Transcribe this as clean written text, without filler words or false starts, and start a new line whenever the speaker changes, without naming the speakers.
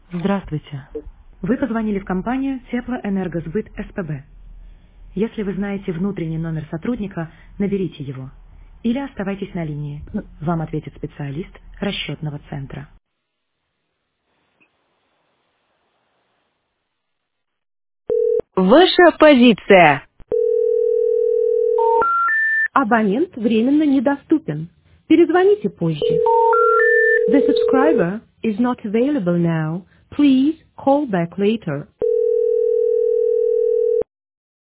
Здравствуйте. Вы позвонили в компанию Теплоэнергосбыт СПБ. Если вы знаете внутренний номер сотрудника, наберите его. Или оставайтесь на линии. Вам ответит специалист расчетного центра.
Ваша позиция.
Абонент временно недоступен. Перезвоните позже. The subscriber is not available now. Please call back later.